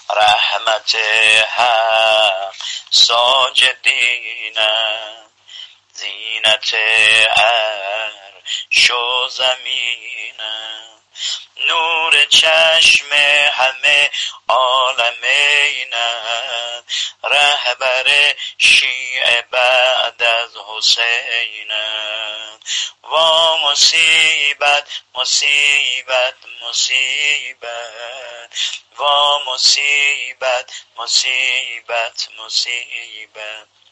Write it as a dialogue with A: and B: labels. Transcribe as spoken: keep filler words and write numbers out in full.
A: رحمت حق ساجدینم، زینت عرش و زمینم، نور چشم همه عالمینم، رهبر شیعه بعد از حسینم. وا مصیبت مصیبت مصیبت، وا مصیبت مصیبت مصیبت.